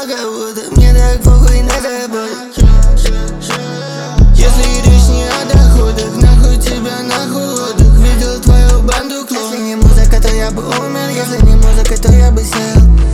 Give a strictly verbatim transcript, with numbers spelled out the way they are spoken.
много воды, мне так похуй на работу. Если речь не о доходах, нахуй тебя, нахуй отдых. Видел твою банду клоун. Если не музыка, то я бы умер, если не музыка, то я бы сел.